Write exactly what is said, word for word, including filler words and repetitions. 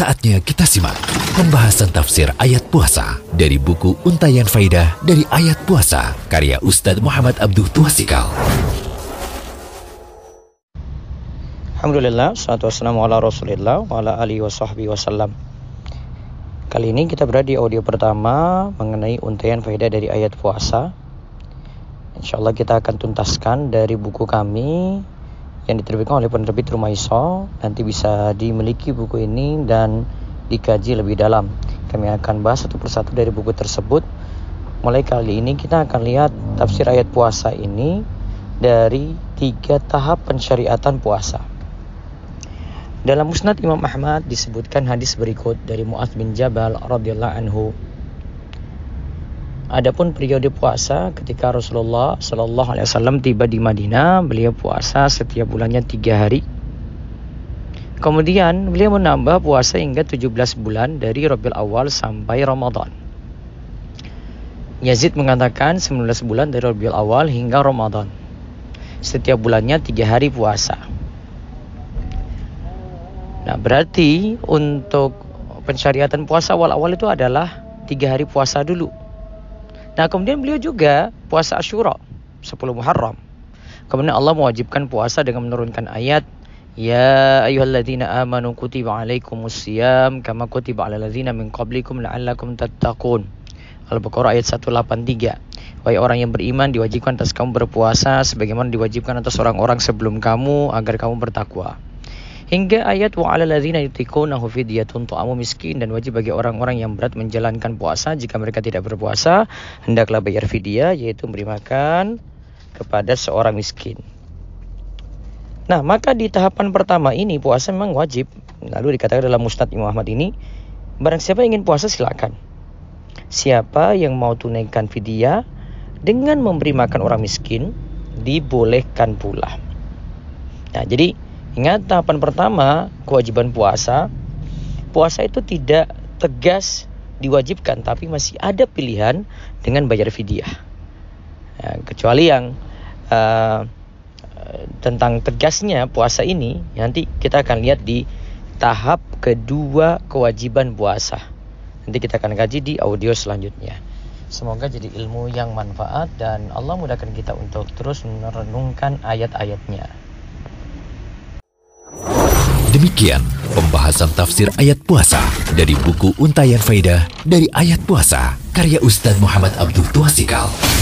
Saatnya kita simak pembahasan tafsir ayat puasa dari buku Untaian Faidah dari Ayat Puasa karya Ustaz Muhammad Abduh Tuasikal. Alhamdulillah, salatu wassalamu ala rasulillah wa ala alihi wa sahbihi wasallam. Kali ini kita berada di audio pertama mengenai Untaian Faidah dari Ayat Puasa. InsyaAllah kita akan tuntaskan dari buku kami yang diterbitkan oleh penerbit Rumaiso. Nanti bisa dimiliki buku ini dan dikaji lebih dalam. Kami akan bahas satu persatu dari buku tersebut. Mulai kali ini kita akan lihat tafsir ayat puasa ini dari tiga tahap pensyariatan puasa. Dalam Musnad Imam Ahmad disebutkan hadis berikut dari Mu'adz bin Jabal radhiyallahu anhu. Adapun periode puasa ketika Rasulullah Shallallahu Alaihi Wasallam tiba di Madinah, beliau puasa setiap bulannya tiga hari. Kemudian beliau menambah puasa hingga tujuh belas bulan dari Rabiul Awal sampai Ramadan. Yazid mengatakan sembilan belas bulan dari Rabiul Awal hingga Ramadan. Setiap bulannya tiga hari puasa. Nah, berarti untuk pensyariatan puasa awal-awal itu adalah tiga hari puasa dulu. Nah, kemudian beliau juga puasa Asyura, sepuluh Muharram. Kemudian Allah mewajibkan puasa dengan menurunkan ayat, Ya ayyuhalladzina amanu kutiba alaikumusiyam kama kutiba alal ladzina min qablikum la'allakum tattaqun. Al-Baqarah ayat seratus delapan puluh tiga. Wahai orang yang beriman, diwajibkan atas kamu berpuasa sebagaimana diwajibkan atas orang-orang sebelum kamu agar kamu bertakwa. Hingga ayat wa 'alal ladzina yutiqunahu fidyatun ta'amu miskin, dan wajib bagi orang-orang yang berat menjalankan puasa jika mereka tidak berpuasa hendaklah bayar fidyah, yaitu memberi makan kepada seorang miskin. Nah, maka di tahapan pertama ini puasa memang wajib. Lalu dikatakan dalam Musnad Imam Ahmad ini, barang siapa ingin puasa silakan. Siapa yang mau tunaikan fidyah dengan memberi makan orang miskin dibolehkan pula. Nah, jadi ingat tahapan pertama kewajiban puasa. Puasa itu tidak tegas diwajibkan, tapi masih ada pilihan dengan bayar fidyah. Ya, kecuali yang uh, tentang tegasnya puasa ini nanti kita akan lihat di tahap kedua kewajiban puasa. Nanti kita akan kaji di audio selanjutnya. Semoga jadi ilmu yang manfaat dan Allah mudahkan kita untuk terus merenungkan ayat-ayatnya. Demikian pembahasan tafsir ayat puasa dari buku Untaian Faidah dari Ayat Puasa karya Ustaz Muhammad Abduh Tuasikal.